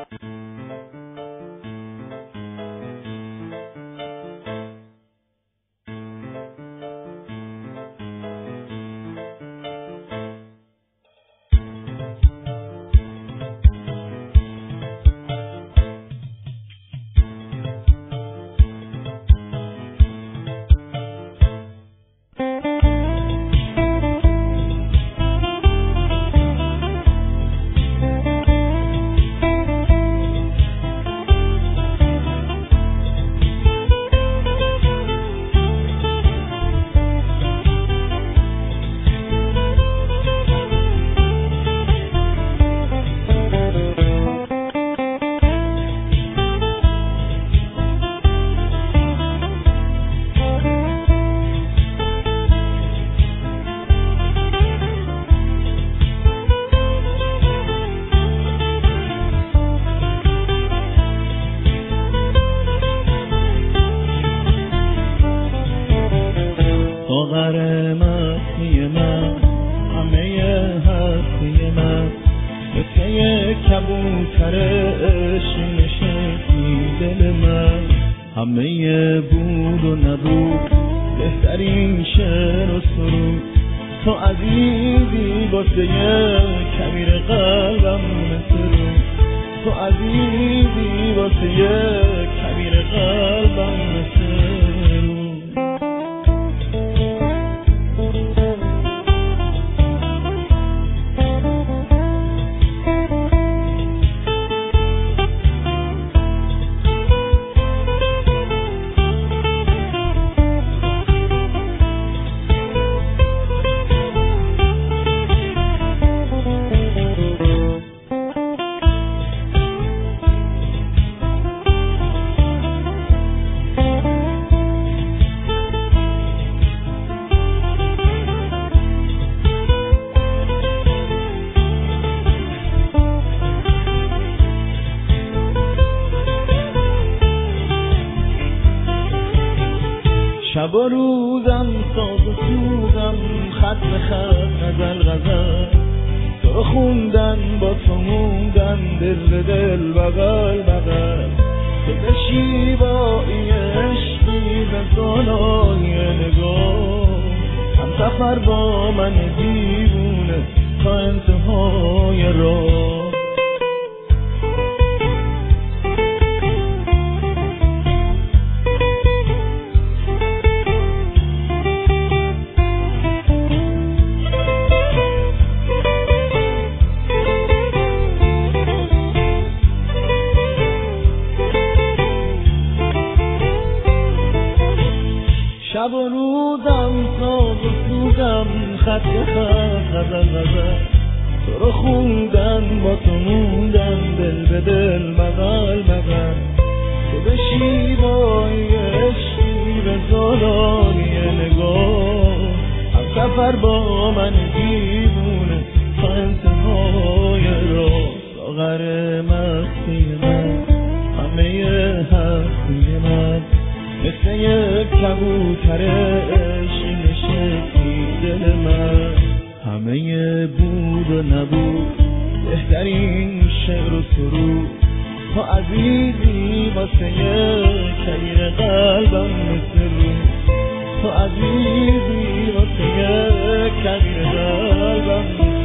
ساغر مستی من همه هستی من مثل یک کبوتر نشستی دل من همه بود و نبود بهترین شعر و سرود تو عزیزی واسه کبیر قلبم مثل رو تو عزیزی واسه کبیر قلبم مثل رو شب و روزم ساز و سوزم خط به خط غزل غزل تو رو خوندن با تو موندن دل به دل بغل بغل تو بشی با این عشقی به زانای نگاه هم سفر با من دیوونه تا انتهای راه شب و روزم ساز و سوزم خط به خط غزل غزل تو رو خوندن با تو موندن دل به دل بغل بغل تو بشی با این عشقی به زالای نگاه هم سفر با من دیوونه تا انتهای راه ساغر مستی من همه هستی من مثل یک کبوتر عشق نشستی دل من همه بود و نبود بهترین شعر و سرود تو عزیزی واسه کبیر قلبم مثل رو تو عزیزی واسه کبیر قلبم